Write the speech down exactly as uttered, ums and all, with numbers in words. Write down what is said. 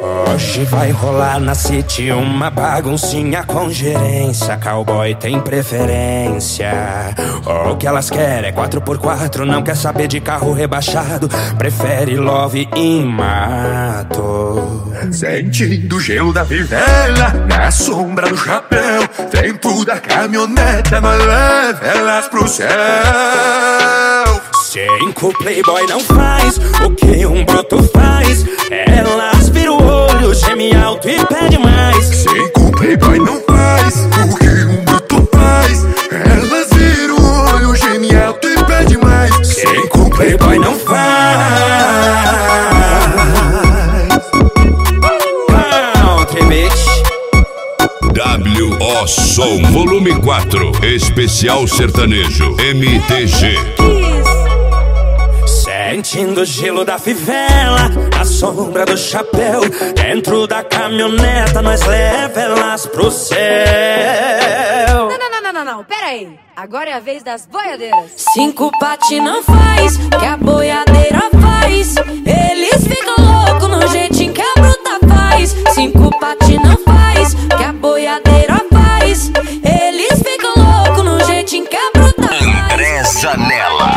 Hoje vai rolar na City uma baguncinha com gerência. Cowboy tem preferência. O que elas querem é quatro por quatro, não quer saber de carro rebaixado. Prefere love em mato. Sentindo o gelo da fivela, na sombra do chapéu. Tempo da caminhoneta, nós leva elas pro céu. Cinco playboy não faz o que um broto faz. Elas viram o olho, geme alto e pede mais. Cinco playboy não faz o que um broto faz. Elas viram o olho, geme alto e pede mais. Cinco playboy não faz. Country bitch. W O Som Volume quatro, Especial Sertanejo M T G. Sentindo o gelo da fivela, a sombra do chapéu. Dentro da caminhoneta nós leva elas pro céu. Não, não, não, não, não, não, pera aí. Agora é a vez das boiadeiras. Cinco pati não faz, que a boiadeira faz. Eles ficam loucos no jeitinho que a bruta faz. Cinco pati não faz, que a boiadeira faz. Eles ficam loucos no jeitinho que a bruta faz. André Zanella.